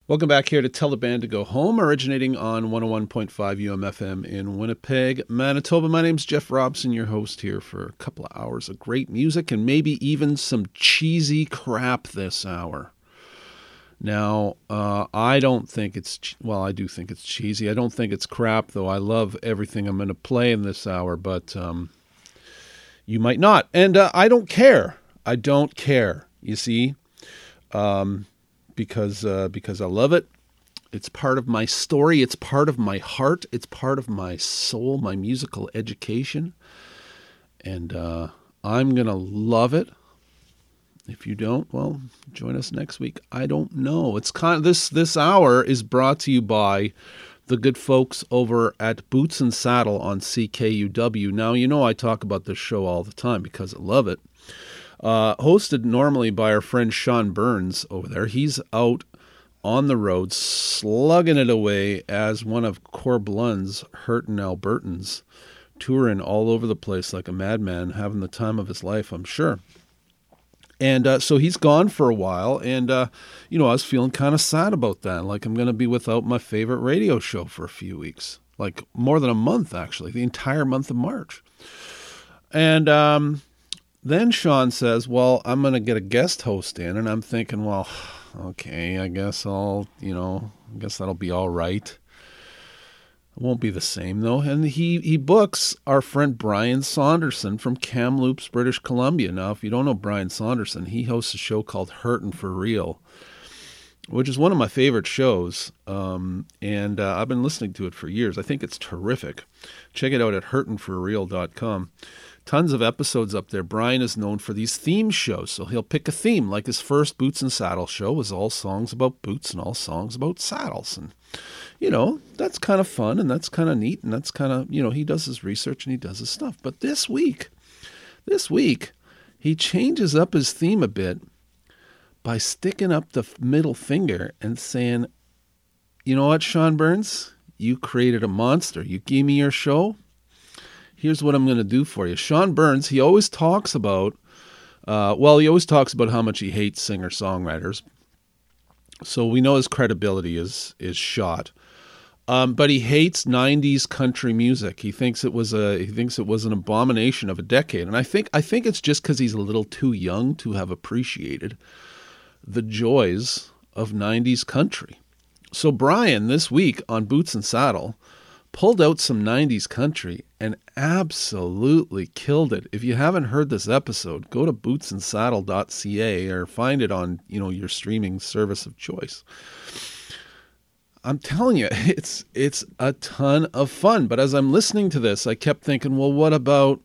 Welcome back here to Tell the Band to Go Home, originating on 101.5 UMFM in Winnipeg, Manitoba. My name's Jeff Robson, your host here for a couple of hours of great music and maybe even some cheesy crap this hour. Now, I don't think it's, well, I do think it's cheesy. I don't think it's crap, though. I love everything I'm going to play in this hour, but you might not. And I don't care. I don't care, you see. Because I love it. It's part of my story. It's part of my heart. It's part of my soul, my musical education. And I'm going to love it. If you don't, well, join us next week. I don't know. It's kind of this hour is brought to you by the good folks over at Boots and Saddle on CKUW. Now, you know I talk about this show all the time because I love it. Hosted normally by our friend Sean Burns over there. He's out on the road slugging it away as one of Corblund's hurtin' Albertans, touring all over the place like a madman, having the time of his life, I'm sure. And so he's gone for a while, and, I was feeling kind of sad about that. Like I'm going to be without my favorite radio show for a few weeks, like more than a month, actually, the entire month of March. And then Sean says, well, I'm going to get a guest host in. And I'm thinking, well, okay, I guess I guess that'll be all right. It won't be the same, though. And he books our friend Brian Saunderson from Kamloops, British Columbia. Now, if you don't know Brian Saunderson, he hosts a show called Hurtin' for Real, which is one of my favorite shows. And I've been listening to it for years. I think it's terrific. Check it out at hurtinforreal.com. Tons of episodes up there. Brian is known for these theme shows, so he'll pick a theme. Like his first Boots and Saddle show was all songs about boots and all songs about saddles. And, that's kind of fun and that's kind of neat. And that's kind of, he does his research and he does his stuff. But this week, he changes up his theme a bit by sticking up the middle finger and saying, you know what, Sean Burns? You created a monster. You gave me your show. Here's what I'm going to do for you. Sean Burns, he always talks about how much he hates singer-songwriters. So we know his credibility is shot. But he hates 90s country music. He thinks it was an abomination of a decade. And I think it's just because he's a little too young to have appreciated the joys of 90s country. So Brian, this week on Boots and Saddle, pulled out some 90s country and absolutely killed it. If you haven't heard this episode, go to bootsandsaddle.ca or find it on, your streaming service of choice. I'm telling you, it's a ton of fun. But as I'm listening to this, I kept thinking, well, what about,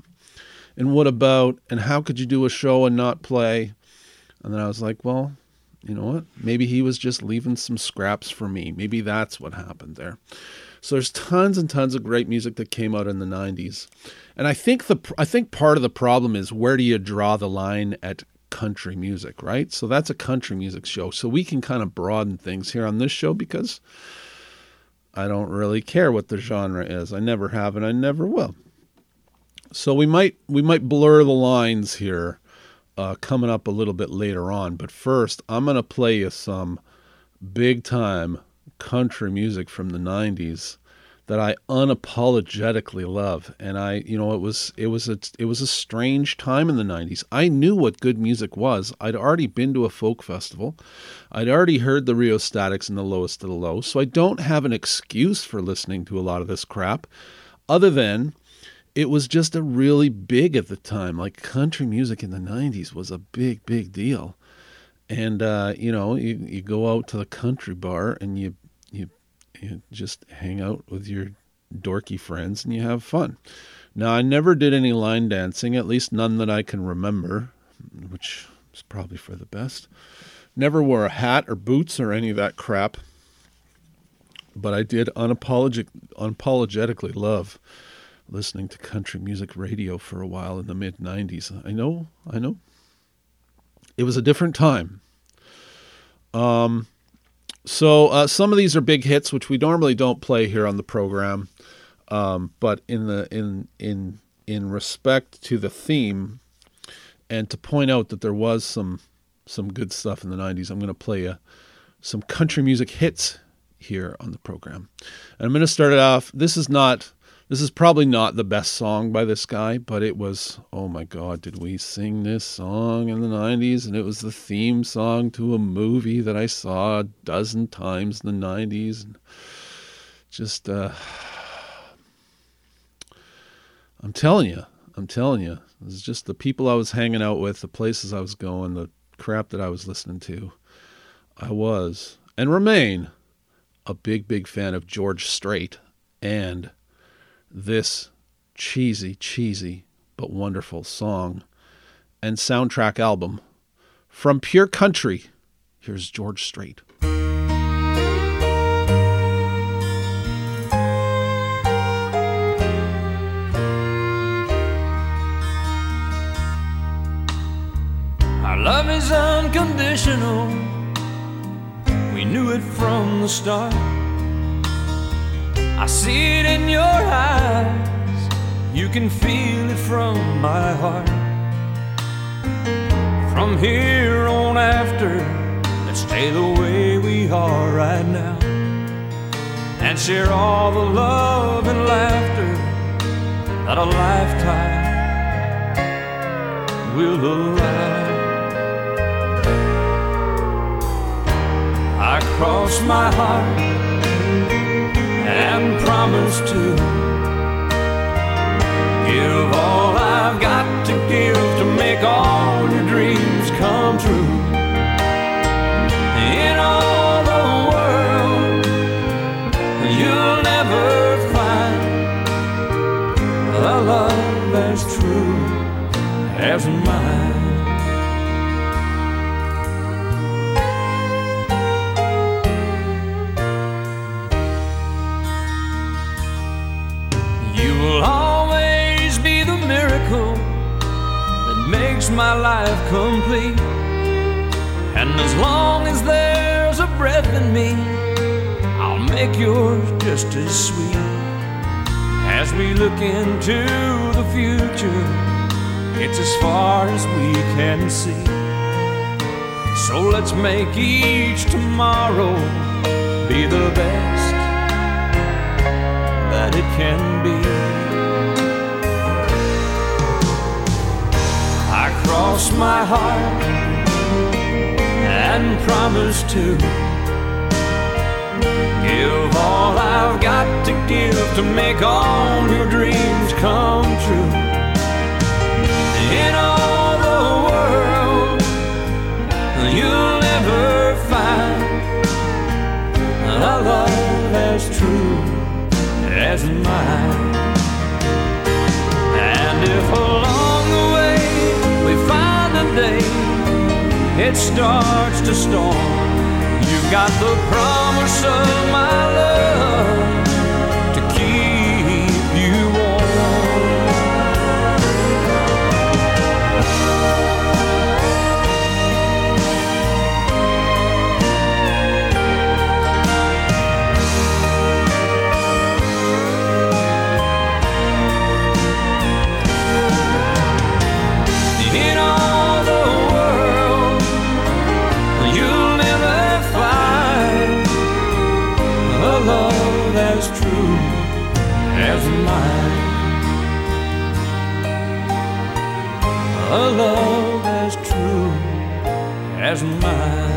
and how could you do a show and not play? And then I was like, well, you know what? Maybe he was just leaving some scraps for me. Maybe that's what happened there. So there's tons and tons of great music that came out in the 90s. And I think part of the problem is, where do you draw the line at country music, right? So that's a country music show. So we can kind of broaden things here on this show because I don't really care what the genre is. I never have and I never will. So we might blur the lines here coming up a little bit later on. But first, I'm going to play you some big time country music from the 90s that I unapologetically love. And it was a strange time in the 90s. I knew what good music was. I'd already been to a folk festival. I'd already heard the Rheostatics and the Lowest of the Low. So I don't have an excuse for listening to a lot of this crap, other than it was just a really big at the time. Like country music in the 90s was a big, big deal. And, you go out to the country bar and you just hang out with your dorky friends and you have fun. Now, I never did any line dancing, at least none that I can remember, which is probably for the best. Never wore a hat or boots or any of that crap. But I did unapologetically love listening to country music radio for a while in the mid-90s. I know. It was a different time. So some of these are big hits, which we normally don't play here on the program. But in respect to the theme, and to point out that there was some good stuff in the 90s, I'm going to play you some country music hits here on the program. And I'm going to start it off. This is probably not the best song by this guy, but it was, oh my God, did we sing this song in the 90s? And it was the theme song to a movie that I saw a dozen times in the 90s. And just, I'm telling you, it was just the people I was hanging out with, the places I was going, the crap that I was listening to. I was, and remain, a big, big fan of George Strait and this cheesy, but wonderful song and soundtrack album from Pure Country. Here's George Strait. Our love is unconditional. We knew it from the start. I see it in your eyes. You can feel it from my heart. From here on after, let's stay the way we are right now and share all the love and laughter that a lifetime will allow. I cross my heart and promise to give all I've got to give to make all your dreams come true. In all the world, you'll never find a love as true as mine. Makes my life complete. And as long as there's a breath in me, I'll make yours just as sweet. As we look into the future, it's as far as we can see. So let's make each tomorrow be the best that it can be. Cross my heart and promise to give all I've got to give to make all your dreams come true. In all the world, you'll never find a love as true as mine. And if along the way we find a day it starts to storm, you've got the promise of my love to keep you a love as true as mine.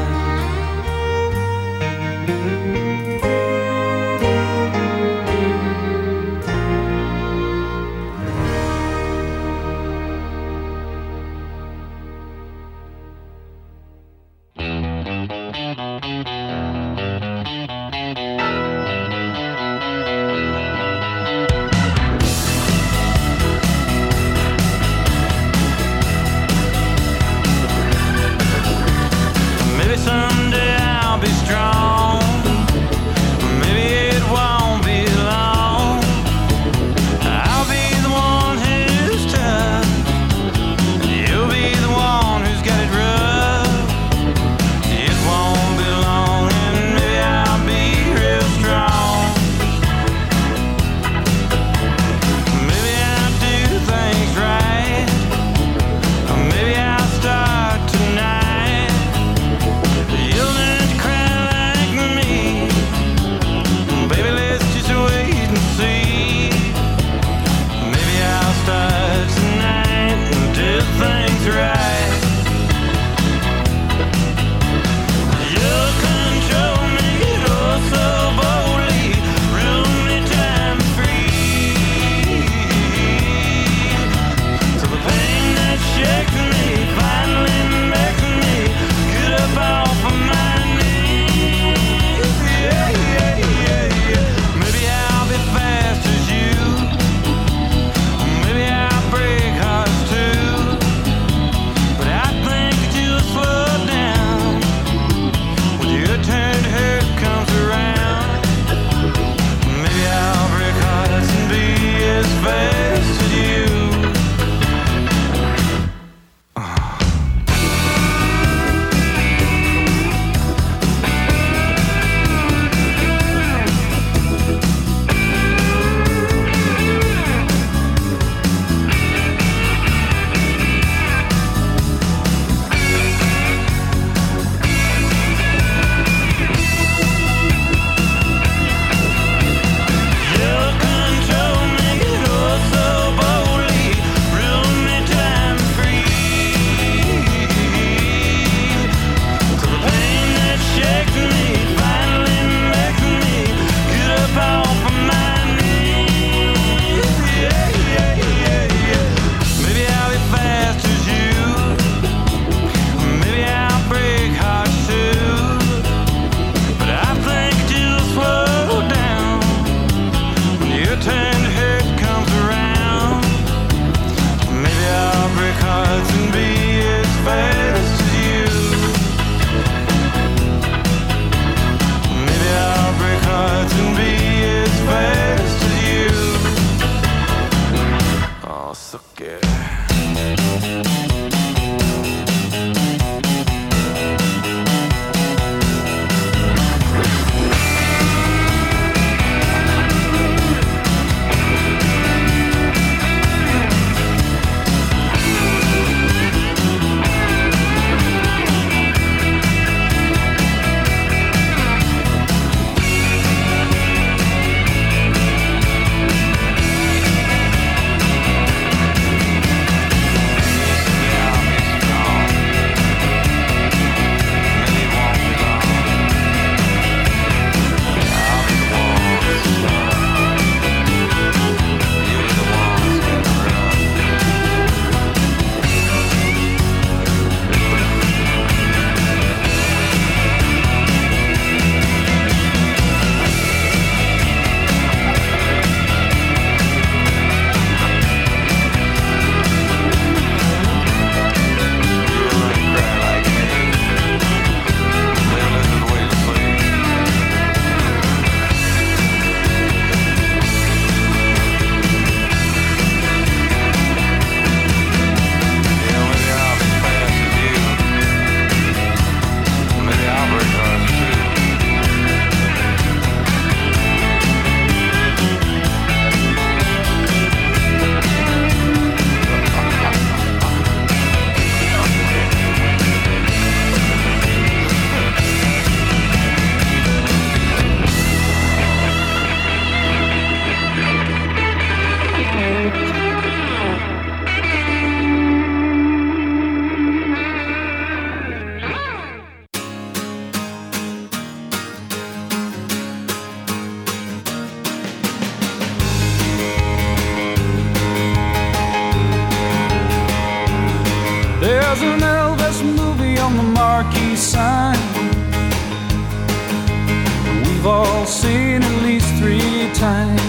all seen at least 3 times.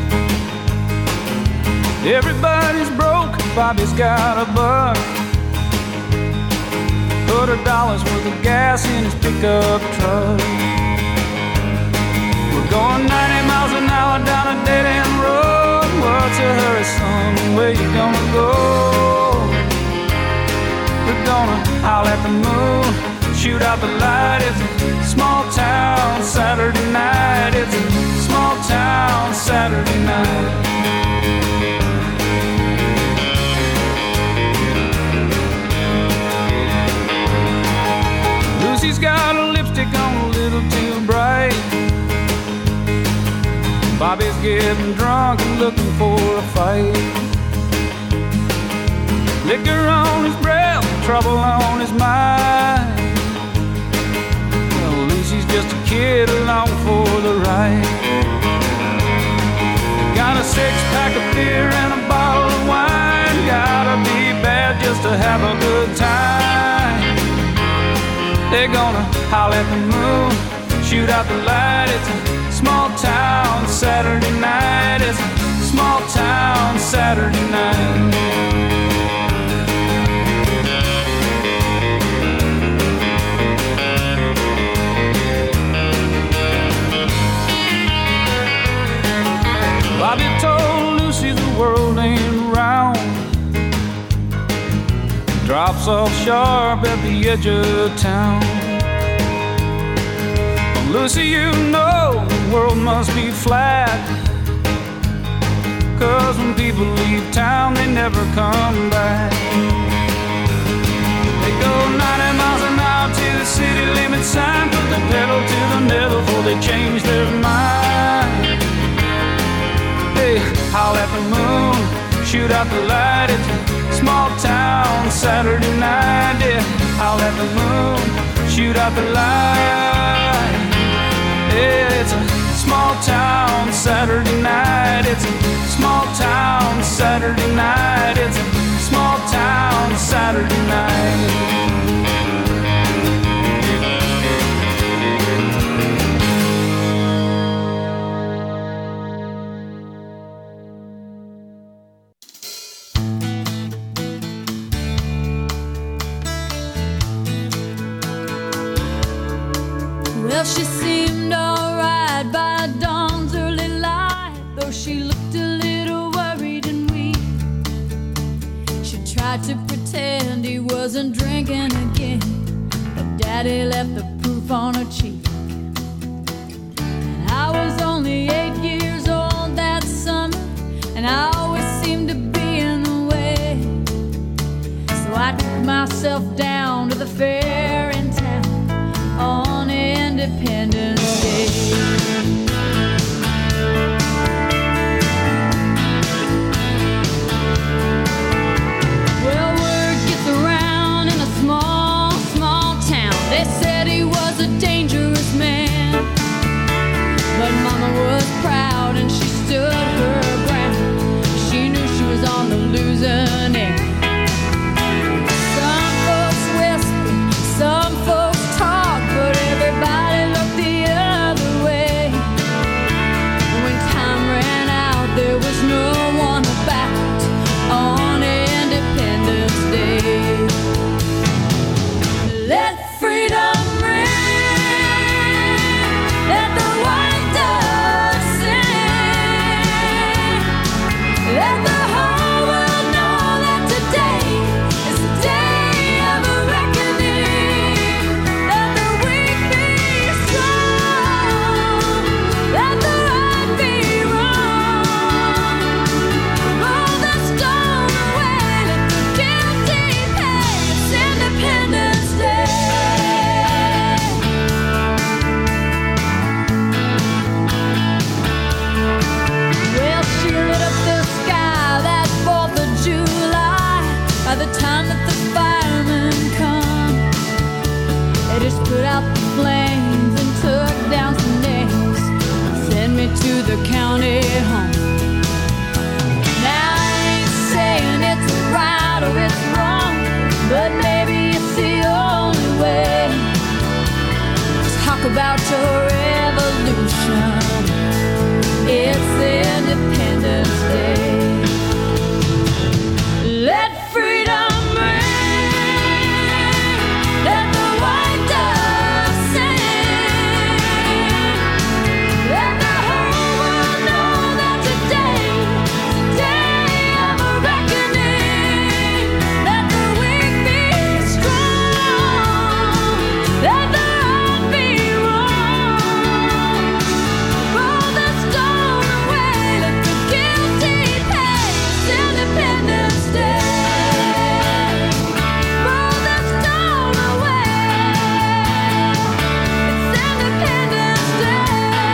Everybody's broke, Bobby's got a buck. $100 worth of gas in his pickup truck. We're going 90 miles an hour down a dead-end road. What's a hurry, son? Where you gonna go? We're gonna howl at the moon, shoot out the light. It's a small town Saturday night. It's a small town Saturday night. Lucy's got a lipstick on a little too bright. Bobby's getting drunk and looking for a fight. Liquor on his breath, trouble on his mind. Well, Lucy's just a kid along for the ride. Got a 6-pack of beer and a bottle of wine. Gotta be bad just to have a good time. They're gonna howl at the moon, shoot out the light. It's a small town Saturday night. It's a small town Saturday night. Bobby told Lucy the world ain't round. Drops off sharp at the edge of town. Lucy, you know the world must be flat. 'Cause when people leave town, they never come back. They go 90 miles an hour to the city limit sign. Put the pedal to the metal before they change their mind. They howl at the moon, shoot out the light. It's a small town Saturday night. Yeah, howl at the moon, shoot out the light. Yeah, it's a small town Saturday night. It's a small town Saturday night. It's a small town Saturday night. Well, she seemed alright by dawn's early light, though she looked a little worried and weak. She tried to pretend he wasn't drinking again, but Daddy left the proof on her cheek. And I was only 8 years old that summer, and I always seemed to be in the way. So I took myself down to the fair in town on Independence Day. Well, word gets around in a small, small town. They said he was a dangerous man, but Mama was proud and she stood her ground. She knew she was on the losing end. Some folks whisper, some folks talk, but everybody looked the other way. When time ran out, there was no one about on Independence Day. Let freedom ring, let the white dove sing, let the whole world know that today is the day of a reckoning. Let the weak be strong, let the right be wrong. Roll the stone away, let the guilty pay. It's Independence Day. Well, she lit up the sky that 4th of July. By the time that the firemen come, they just put out the flames and took down some names, sent me to the county home. Now I ain't saying it's right or it's wrong, but maybe it's the only way. Talk about your revolution. Independence Day. Let freedom ring, let the white dove sing, let the whole world know that today is a day of a reckoning. Let the weak be strong, let the right be wrong. Roll the stone away, let the guilty pay. It's Independence Day. Roll the stone away. It's Independence Day.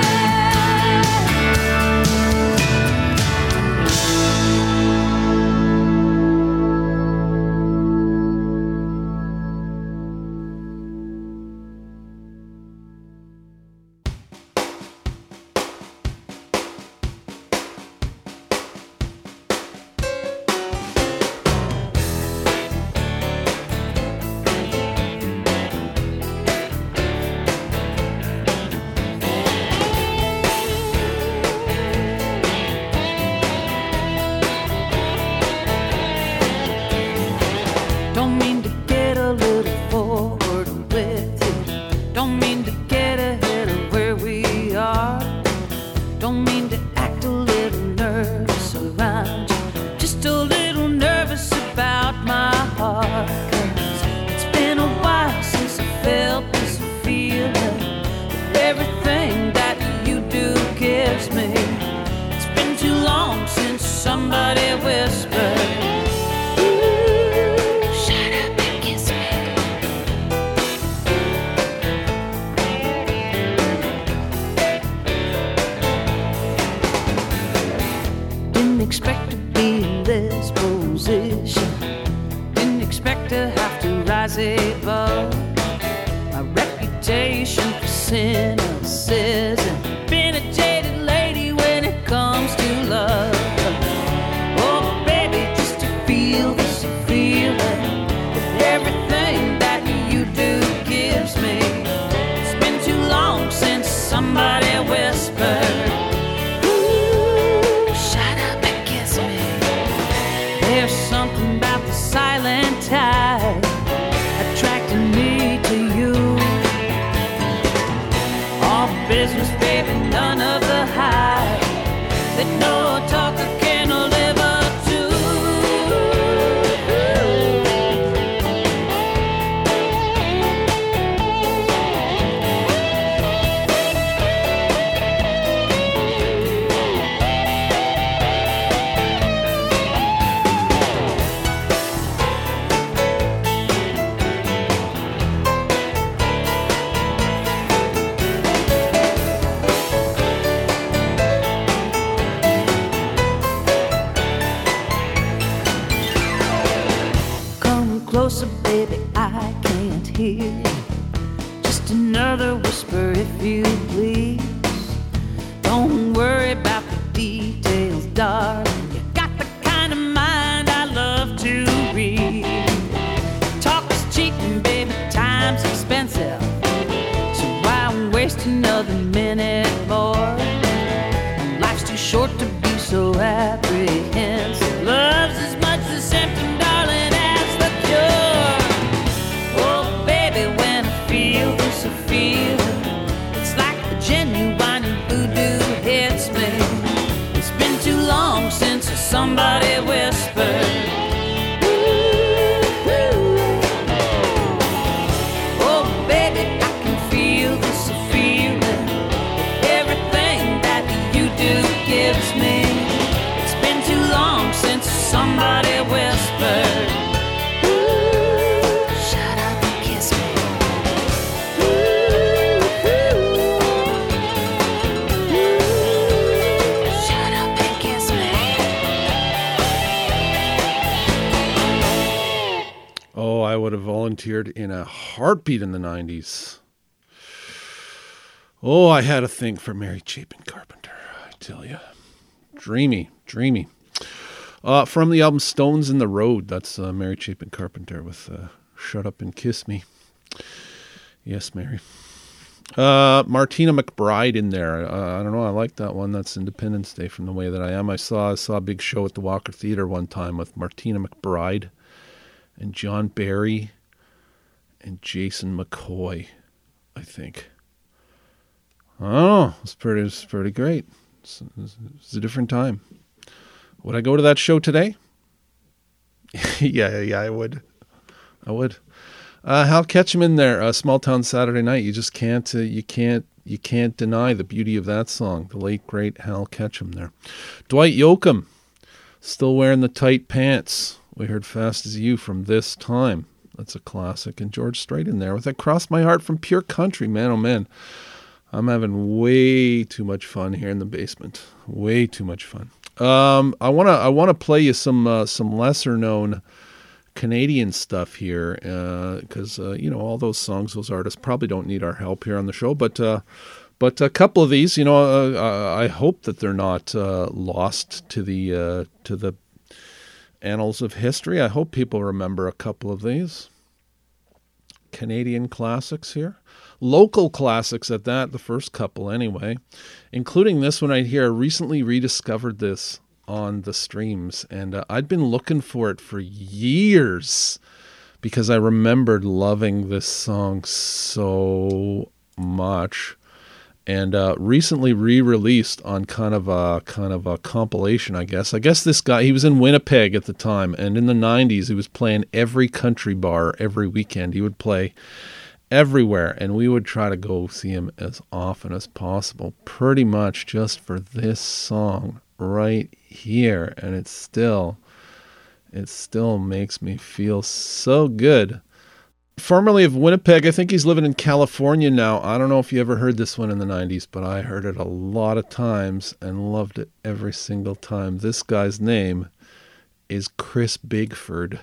Don't mean to get a little forward with you. Don't mean to get ahead of where we are. Don't mean to act a little nervous around you. Just a little nervous about my heart. 'Cause it's been a while since I felt this feeling. Everything that you do gives me. It's been too long since somebody whispered. Shut up and kiss me. Didn't expect to be in this position. Didn't expect to have to rise above. My reputation for cynicism. Been a jaded lady when it comes to love. Oh, baby, just to feel this feeling. Everything that you do gives me. It's been too long since somebody whispered. Ooh, shut up and kiss me. There's something about the silent tide attracting me to you. All business, baby, none of the hype that no talker can live up to. Come closer, baby, I can't hear you. Just another whisper if you please. Don't worry about the details, darling. You got the kind of mind I love to read. Talk is cheating, baby, time's expensive. So why waste another minute more? Life's too short to be so apprehensive. Love's as much the symptom, darling, as the cure. Oh, baby, when I feel this feeling, it's like the genuine voodoo hits me. It's been too long since somebody whispered. Oh, baby, I can feel this feeling. Everything that you do gives me. It's been too long since somebody whispered. Shut up and kiss me. Shut up and kiss me. Oh, I would have volunteered in a heartbeat in the 90s. Oh, I had a thing for Mary Chapin Carpenter, I tell you. Dreamy, dreamy. From the album Stones in the Road, that's Mary Chapin Carpenter with Shut Up and Kiss Me. Yes, Mary. Martina McBride in there. I don't know. I like that one. That's Independence Day from The Way That I Am. I saw a big show at the Walker Theatre one time with Martina McBride and John Barry and Jason McCoy, I think. Oh, it was pretty great. It's a different time. Would I go to that show today? yeah, I would. Hal Ketchum in there, Small Town Saturday Night. You just can't deny the beauty of that song. The late great Hal Ketchum there. Dwight Yoakam, still wearing the tight pants. We heard Fast As You from This Time. That's a classic. And George Strait in there with that Cross My Heart from Pure Country. Man, oh man, I'm having way too much fun here in the basement. Way too much fun. I wanna play you some lesser known Canadian stuff here, because all those songs, those artists probably don't need our help here on the show. But a couple of these, I hope that they're not lost to the annals of history. I hope people remember a couple of these Canadian classics here, local classics at that. The first couple, anyway, including this one right here. I recently rediscovered this on the streams, and I'd been looking for it for years because I remembered loving this song so much, and recently re-released on kind of a compilation, I guess. This guy, he was in Winnipeg at the time, and in the 90s he was playing every country bar every weekend. He would play everywhere, and we would try to go see him as often as possible, pretty much just for this song right here. And it still makes me feel so good. Formerly of Winnipeg, I think he's living in California now. I don't know if you ever heard this one in the 90s, but I heard it a lot of times and loved it every single time. This guy's name is Chris Bigford.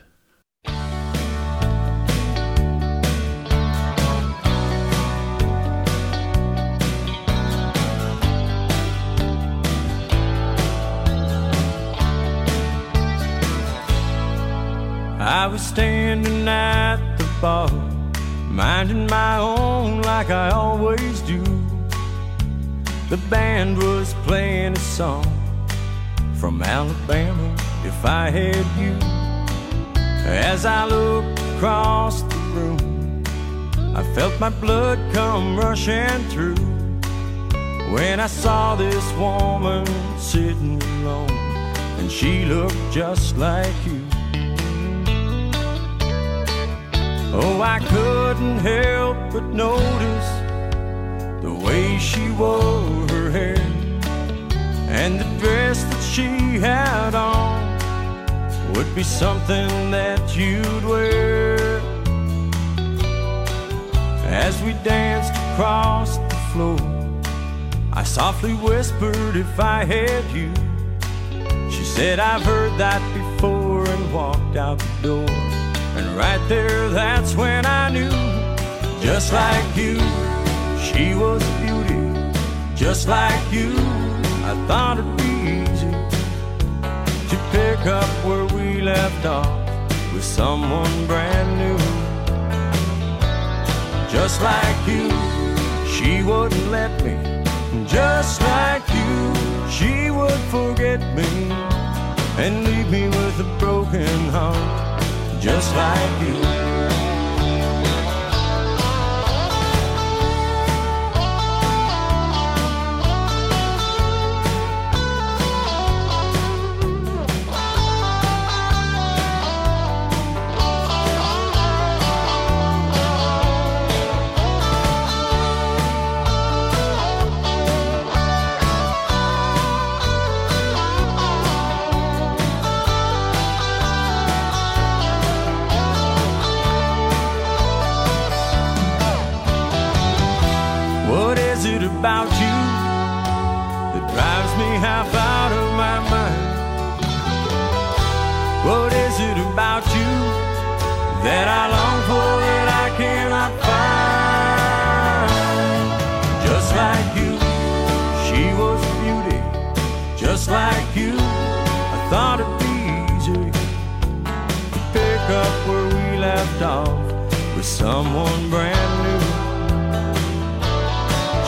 I was standing at the bar, minding my own like I always do. The band was playing a song from Alabama, If I Had You. As I looked across the room, I felt my blood come rushing through when I saw this woman sitting alone, and she looked just like you. Oh, I couldn't help but notice the way she wore her hair, and the dress that she had on would be something that you'd wear. As we danced across the floor, I softly whispered, if I had you. She said, I've heard that before, and walked out the door. And right there, that's when I knew, just like you, she was a beauty. Just like you, I thought it'd be easy to pick up where we left off with someone brand new. Just like you, she wouldn't let me. Just like you, she would forget me and leave me with a broken heart. Just like you. About you that drives me half out of my mind. What is it about you that I long for that I cannot find? Just like you, she was a beauty. Just like you, I thought it'd be easy to pick up where we left off with someone brand new.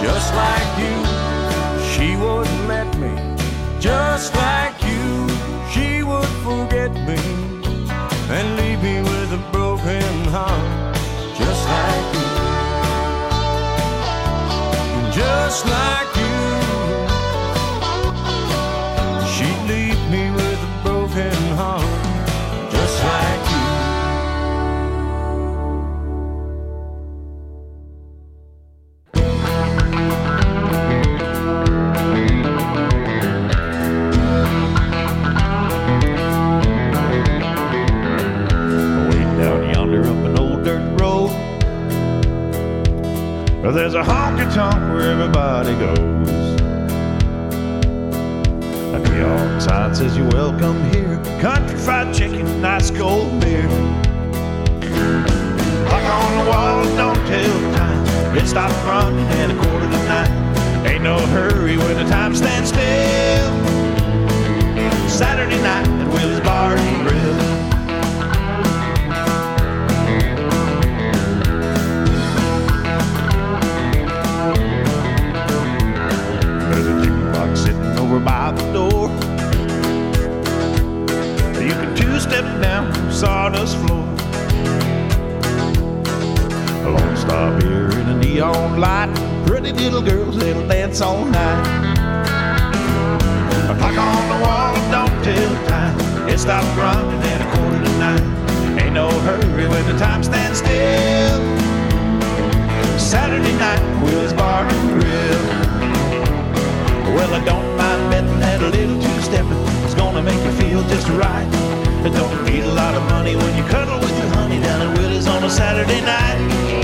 just like you. She wouldn't let me, just like you. She would forget me and leave me with a broken heart, just like you. Just like you, she'd leave me with a broken heart, just like you. Way down yonder up an old dirt road, there's a honky-tonk where everybody goes. A neon sign says you're welcome here. Country fried chicken, nice cold beer. Clock on the wall, don't tell time. It stopped running at 8:45. Ain't no hurry when the time stands still. Saturday night at Willie's Bar and Grill. Over by the door, you can two-step down the sawdust floor. A Lone Star beer and a neon light, pretty little girls that'll dance all night. A clock on the wall, don't tell time. It stopped running at 8:45. Ain't no hurry when the time stands still. Saturday night, Willie's Bar and Grill. Well, I don't mind betting that a little two-stepping is gonna make you feel just right. It don't need a lot of money when you cuddle with your honey down at Willie's on a Saturday night.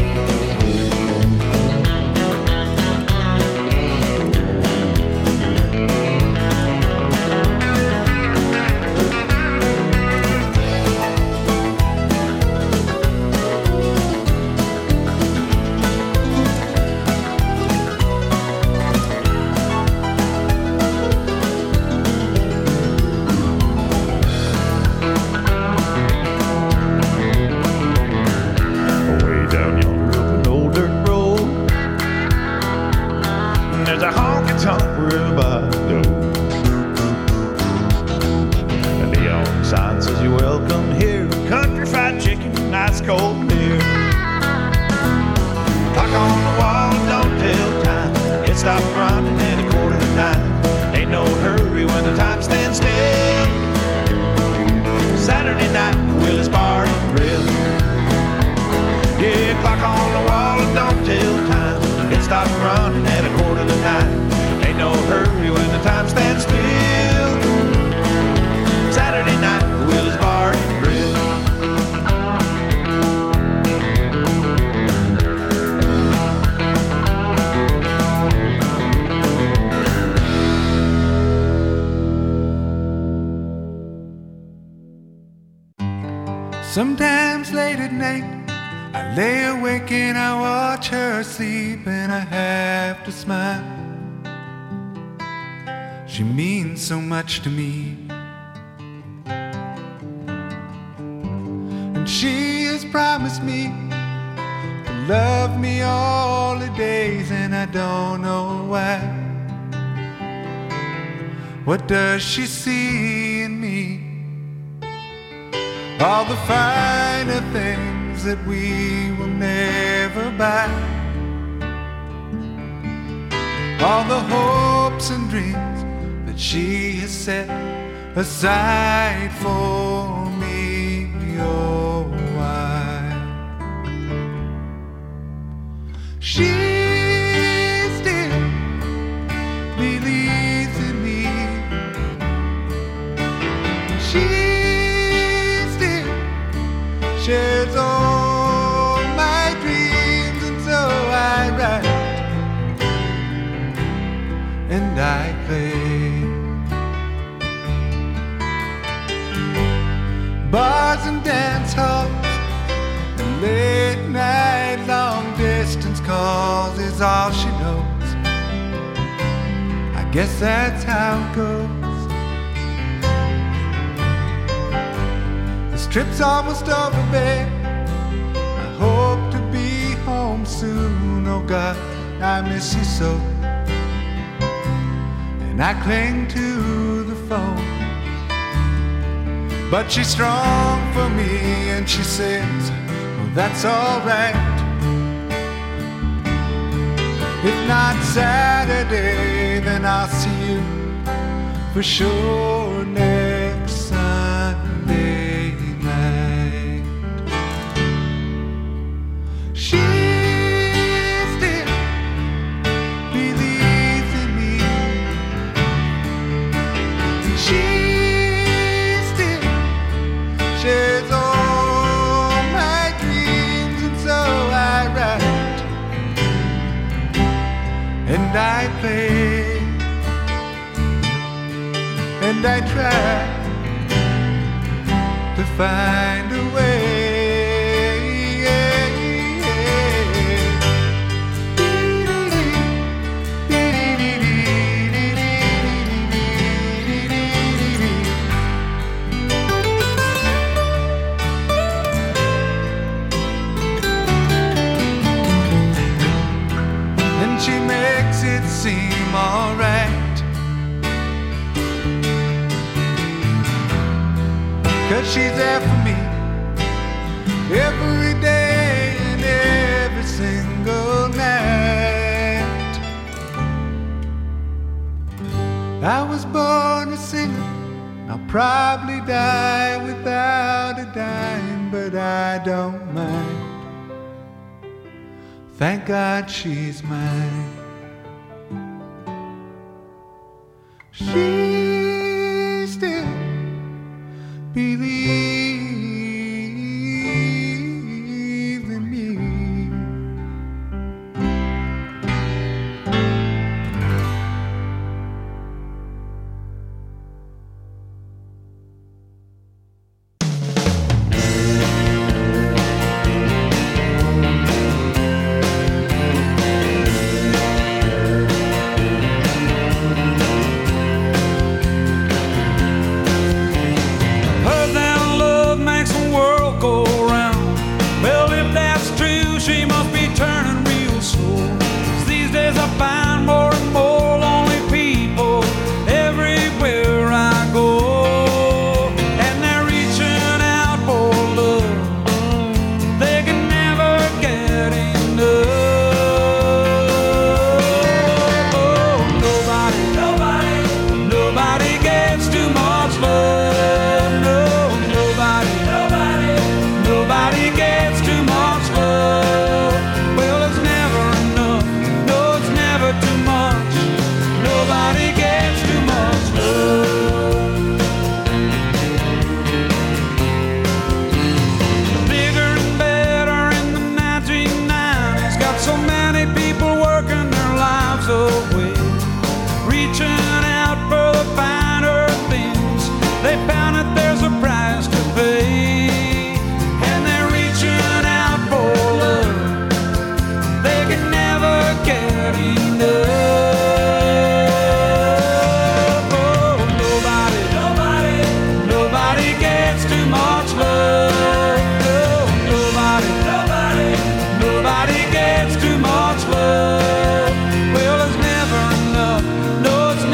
Sometimes late at night, I lay awake and I watch her sleep, and I have to smile. She means so much to me, and she has promised me to love me all the days, and I don't know why. What does she see in me? All the finer things that we will never buy, all the hopes and dreams that she has set aside for me. Oh, why? She still believes in me. She shares all my dreams, and so I write and I play. Bars and dance halls and late night long distance calls is all she knows. I guess that's how it goes. Trip's almost over, babe. I hope to be home soon. Oh God, I miss you so. And I cling to the phone. But she's strong for me and she says, well, that's alright. If not Saturday, then I'll see you for sure next Sunday night. She still believes in me. She still shares all my dreams, and so I write and I play and I try to find a way. And she makes it seem alright. 'Cause she's there for me every day and every single night. I was born a singer, I'll probably die without a dime, but I don't mind. Thank God she's mine. She still believe in me. Nobody gets too much love. Well, it's never enough. No, it's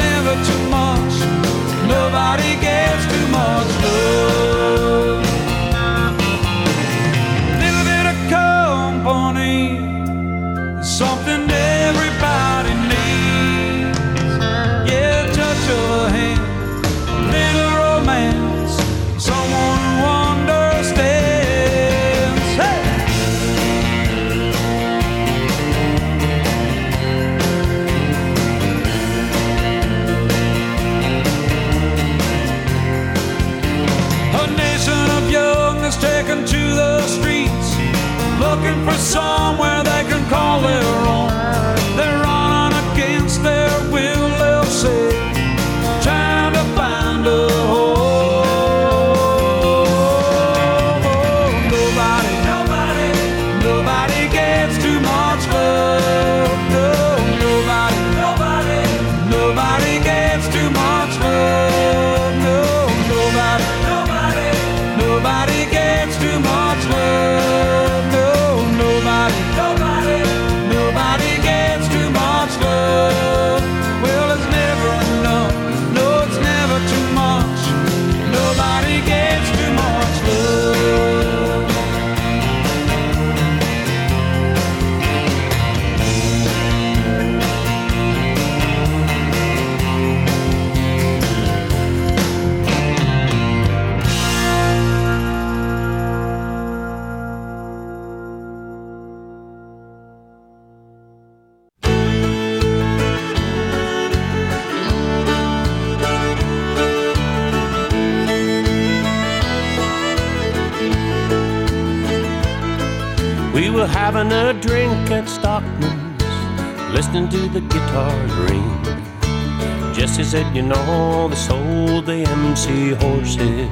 We were having a drink at Stockman's, listening to the guitars ring. Jesse said, you know, they sold the MC horses.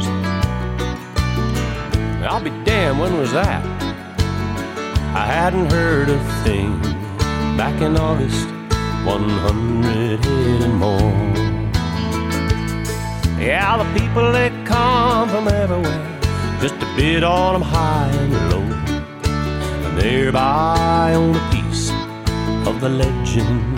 I'll be damned, when was that? I hadn't heard a thing. Back in August, 100 head and more. Yeah, the people, they come from everywhere, just to bid on them high and low, and thereby own a piece of the legend.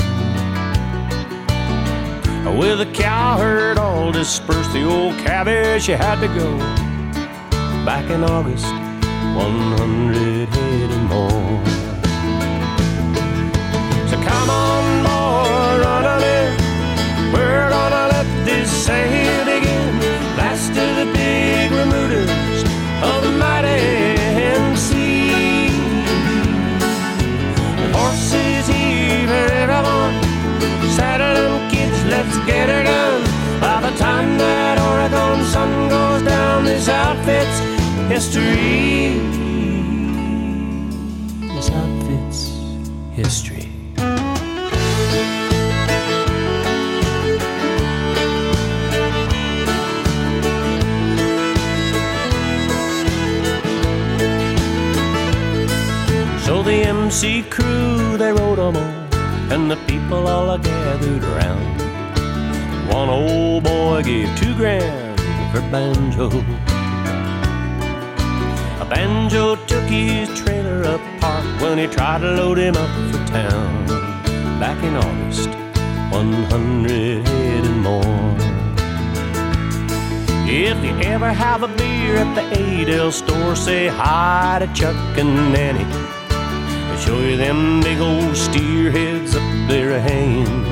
With the cow herd all dispersed, the old cabbage, she had to go. Back in August, 100 head and more. So come on, boy, run on in. We're gonna let this sale begin. Last of the big remouters of the mighty MC. The horses here for everyone. Saddle them, kids, let's get her done. By the time that Oregon sun goes down, this outfit's history. This outfit's history. So the MC crew, they rode them all, and the people all are gathered around. One old boy gave $2,000 for banjo. A banjo took his trailer apart when he tried to load him up for town. Back in August, 100 head and more. If you ever have a beer at the Adel store, say hi to Chuck and Nanny. They'll show you them big old steer heads up there hanging.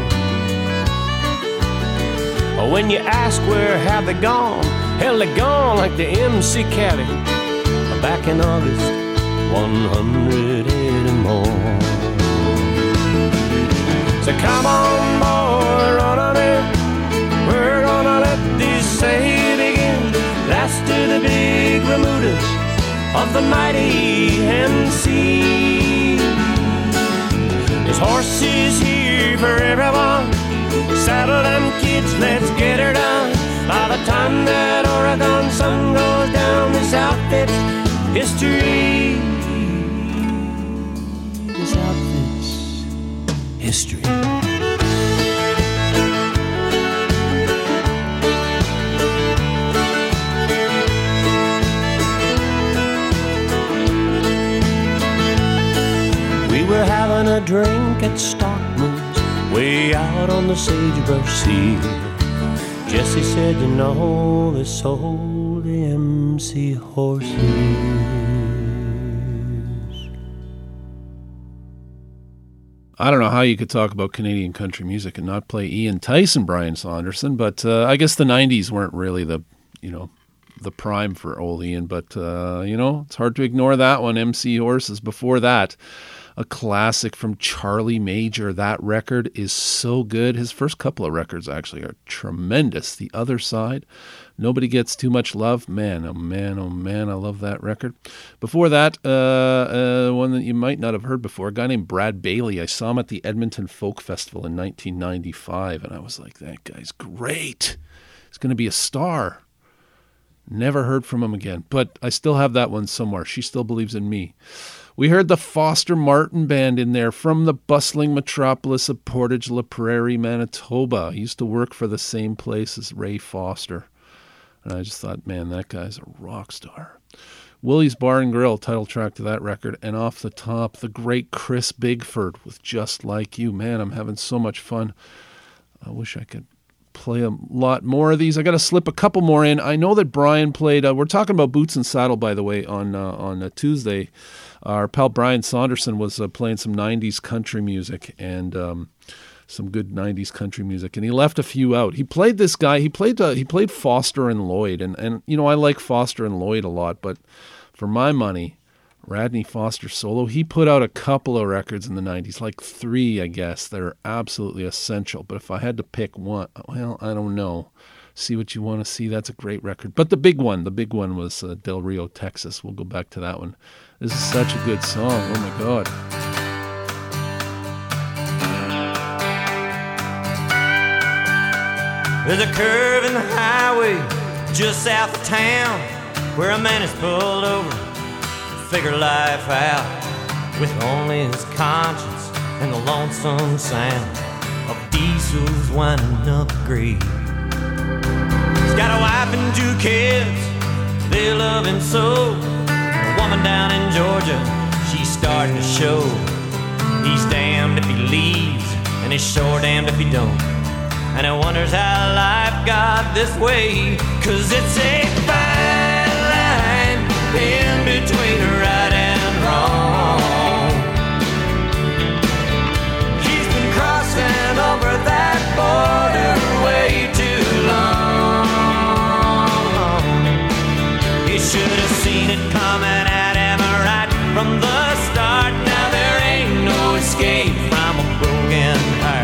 When you ask where have they gone, hell, they gone like the MC Caddy. Back in August, 100 head and more. So come on, boy, run on in. We're gonna let this sale begin. Last of the big remudas of the mighty MC. There's horses here for everyone. Saddle them, kids, let's get her done. By the time that Oregon sun goes down, this outfit's history. This outfit's history. We were having a drink at Stockman's, way out on the Sagebrush Sea. Jesse said, you know, they sold the MC horses. I don't know how you could talk about Canadian country music and not play Ian Tice and Brian Saunderson, but I guess the 90s weren't really the prime for old Ian, but, it's hard to ignore that one, MC Horses. Before that, a classic from Charlie Major. That record is so good. His first couple of records actually are tremendous. The Other Side, Nobody Gets Too Much Love. Man, oh man, oh man, I love that record. Before that, one that you might not have heard before, a guy named Brad Bailey. I saw him at the Edmonton Folk Festival in 1995, and I was like, that guy's great. He's going to be a star. Never heard from him again, but I still have that one somewhere. She Still Believes in Me. We heard the Foster Martin Band in there from the bustling metropolis of Portage la Prairie, Manitoba. He used to work for the same place as Ray Foster. And I just thought, man, that guy's a rock star. Willie's Bar and Grill, title track to that record. And off the top, the great Chris Bigford with Just Like You. Man, I'm having so much fun. I wish I could play a lot more of these. I got to slip a couple more in. I know that Brian played, we're talking about Boots and Saddle, by the way, on Tuesday. Our pal Brian Saunderson was playing some 90s country music and some good 90s country music, and he left a few out. He played this guy. He played Foster and Lloyd, and I like Foster and Lloyd a lot, but for my money, Radney Foster solo, he put out a couple of records in the 90s, like 3, I guess. They're absolutely essential, but if I had to pick one, well, I don't know. See What You Want to See. That's a great record. But the big one was Del Rio, Texas. We'll go back to that one. This is such a good song. Oh my God. There's a curve in the highway just south of town where a man is pulled over to figure life out with only his conscience and the lonesome sound of diesels winding up the grade. He's got a wife and 2 kids, they love him so. A woman down in Georgia, she's starting to show. He's damned if he leaves, and he's sure damned if he don't. And he wonders how life got this way, 'cause it's a fine line in between right and wrong. He's been crossing over that border way too long. He should have seen it coming at him right from the start. Now there ain't no escape from a broken heart.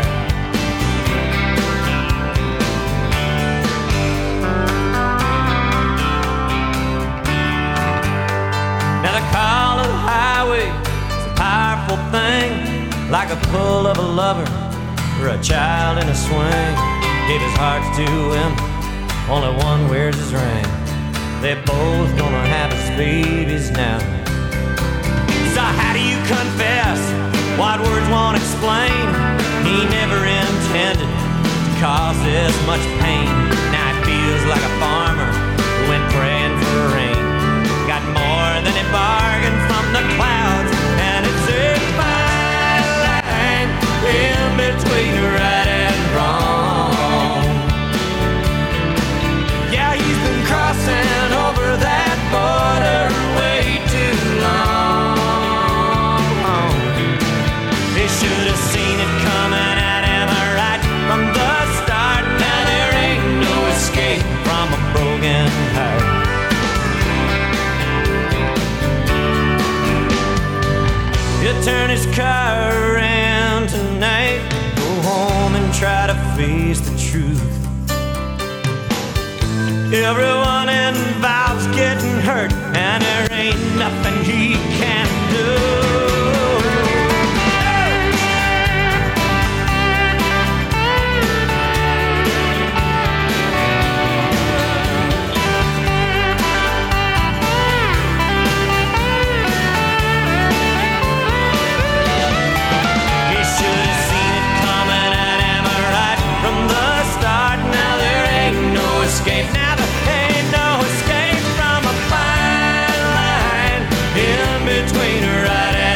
Call of the highway is a powerful thing, like a pull of a lover or a child in a swing. Gave his heart to him, only one wears his ring. They're both gonna have his babies now. So how do you confess what words won't explain? He never intended to cause this much pain. Now it feels like a farmer who went praying for rain. Got more than he bargained from the clouds, and it's a fine line in between right and wrong. Yeah, he's been crossing over that border way too long. He should have seen it coming at him right from the start. Now there ain't no escape from a broken heart. He'll turn his car around tonight, go home and try to face the truth. Everyone involved's getting hurt, and there ain't nothing he can do. Now there ain't no escape from a fine line in between right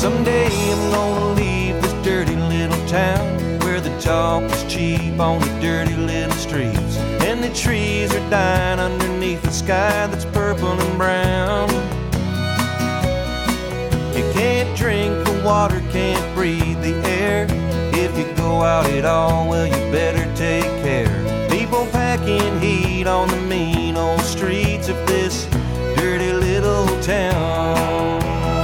Someday I'm gonna leave this dirty little town where the talk is cheap on the dirty little streets, and the trees are dying underneath the sky that's purple and brown. You can't drink the water, can't breathe the air. If you go out at all, well, you better take care. People packing heat on the mean old streets of this dirty little town.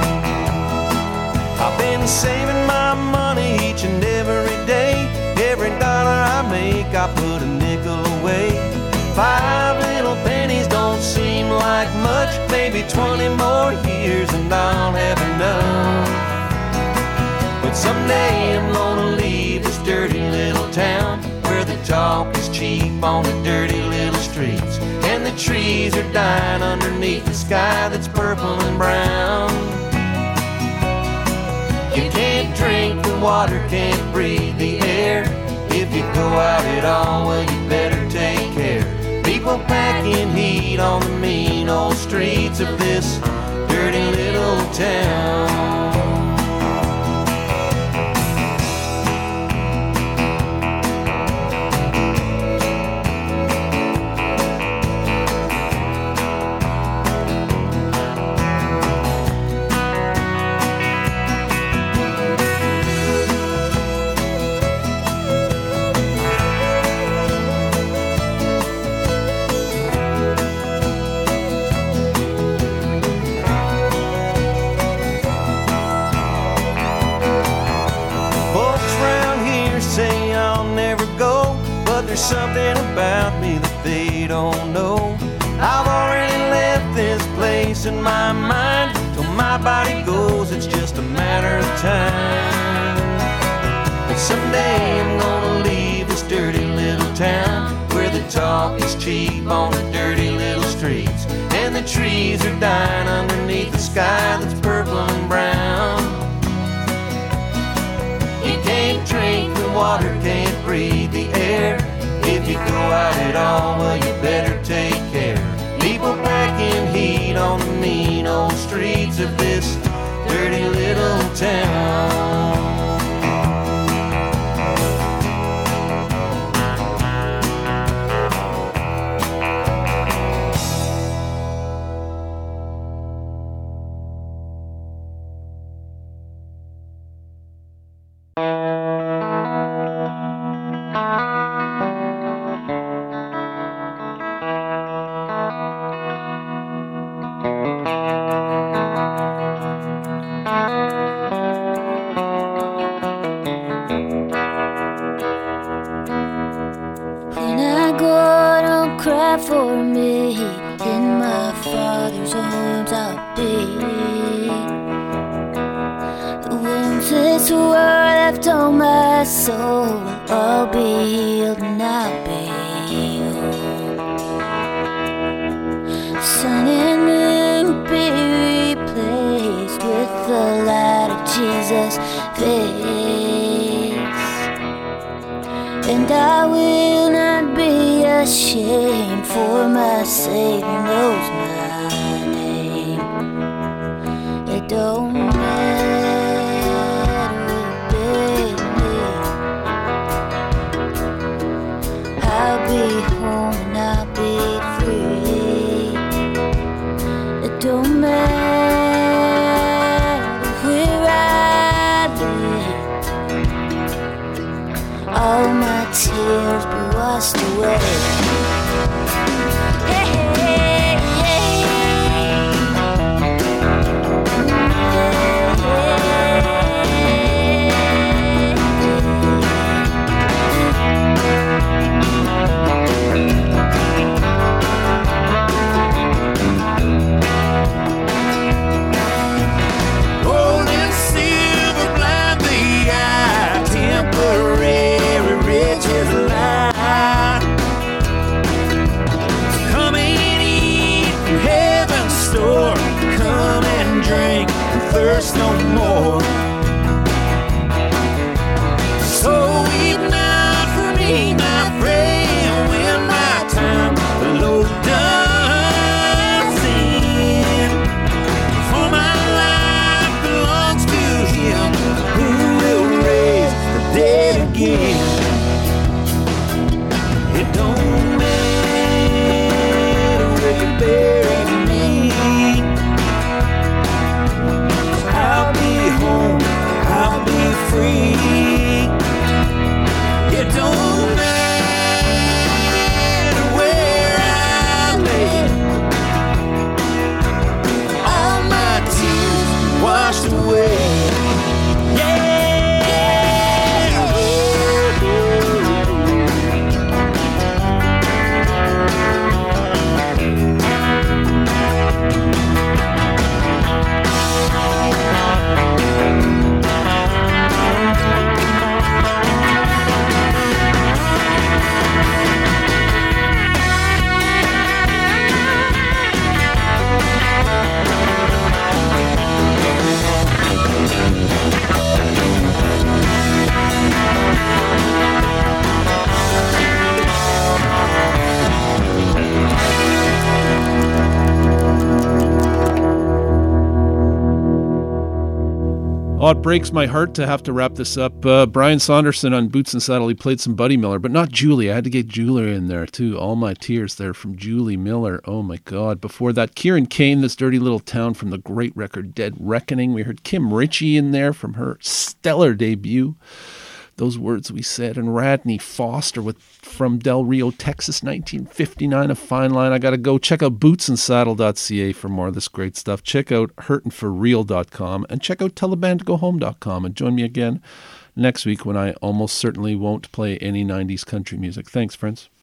I've been saving my money each and every day. Every dollar I make, I put a nickel away. 5 little pennies don't seem like much. Maybe 20 more years and I'll have enough. But someday I'm gonna leave this dirty little town where the talk is cheap on the dirty little streets, and the trees are dying underneath the sky that's purple and brown. You can't drink the water, can't breathe the air. If you go out at all, well, you better take care. People packing heat on the mean old streets of this dirty little town. There's something about me that they don't know. I've already left this place in my mind. Till my body goes, it's just a matter of time. But someday I'm gonna leave this dirty little town where the talk is cheap on the dirty little streets, and the trees are dying underneath the sky that's purple and brown. You can't drink the water, can't breathe the air. If you go out at all, well, you better take care. People packing heat on the mean old streets of this dirty little town. For me, in my Father's arms I'll be. The wounds this world left on my soul will all be healed and I'll be whole. Sun and moon will be replaced with the light of Jesus' face, and I will not be ashamed, for my Savior knows my name. It don't matter what it may be, I'll be home and I'll be free. It don't matter where I live, all my tears be washed away. Thirst no more. So weep not for me, my friend, when my time the Lord does end. For my life belongs to Him. Oh, it breaks my heart to have to wrap this up. Brian Saunderson on Boots and Saddle, he played some Buddy Miller, but not Julie. I had to get Julie in there, too. All My Tears there from Julie Miller. Oh, my God. Before that, Kieran Kane, This Dirty Little Town from the great record Dead Reckoning. We heard Kim Ritchie in there from her stellar debut, Those Words We Said. And Radney Foster from Del Rio, Texas, 1959, a fine line. I got to go. Check out bootsandsaddle.ca for more of this great stuff. Check out hurtinforreal.com and check out tellthebandtogohome.com. And join me again next week when I almost certainly won't play any 90s country music. Thanks, friends.